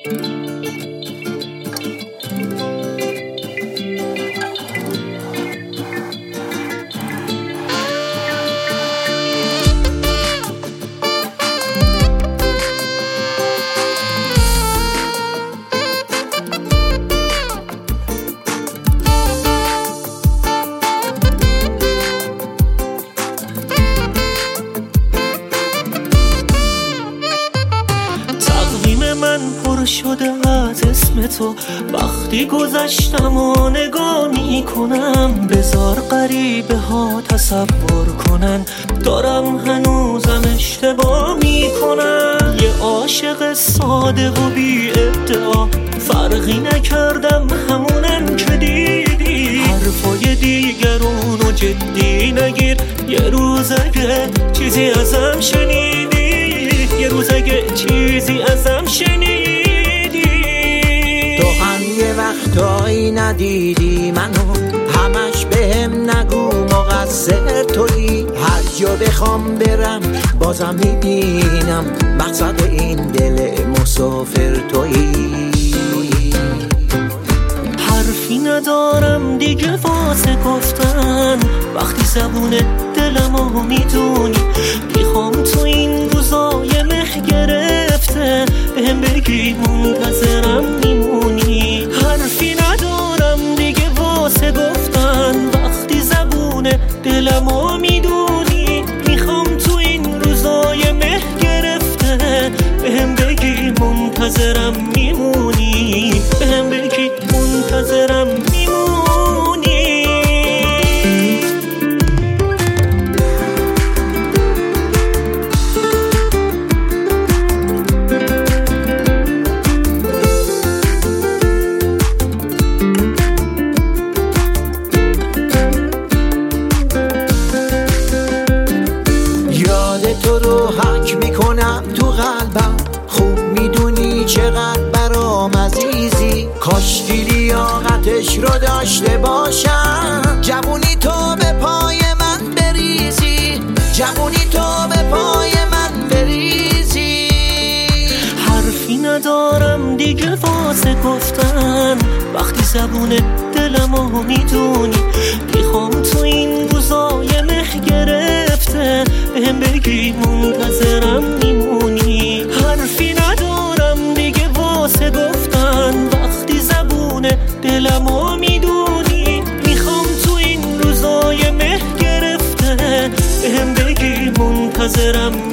پر شده از اسم تو، وقتی گذشتم و نگاه میکنم بذار غریبه ها تصور کنن دارم هنوزم اشتباه میکنم. یه عاشق ساده و بی ادعا، فرقی نکردم همونن که دیدی. حرفای دیگرونو جدی نگیر، یه روز اگه چیزی ازم شنیدی، یه روز اگه چیزی ازم شنیدی. تو هم یه وقتایی ندیدی منو، همش بهم نگو مقصر تویی. هر جا بخوام برم بازم میبینم مقصد این دل مسافر تویی. حرفی ندارم دیگه واسه گفتن، وقتی زبون دلمو میدونی. میخوام تو این روزای مه گرفته بهم بگی منتظرم میمونی. حرفی ندارم دیگه واسه گفتن، وقتی زبون دلمو میدونی. میخوام تو این روزای مه گرفته بهم بگی منتظرم میمونی، بهم بگی منتظرم میمونی. یاد تو رو حک میکنم تو قلبم، خوب میدونی چقدر برام عزیزی. کاشکی لیاقتش رو داشته باشم، جوونی تو به پای من بریزی، جوونی تو به پای من بریزی. حرفی ندارم دیگه واسه گفتن، وقتی زبون دلمو میدونی. میخوام تو این روزای مه گرفته بهم بگی منتظرم میمونی. حرفی ندارم دیگه واسه گفتن، وقتی زبون دلمو میدونی. میخوام تو این روزای مه گرفته بهم بگی منتظرم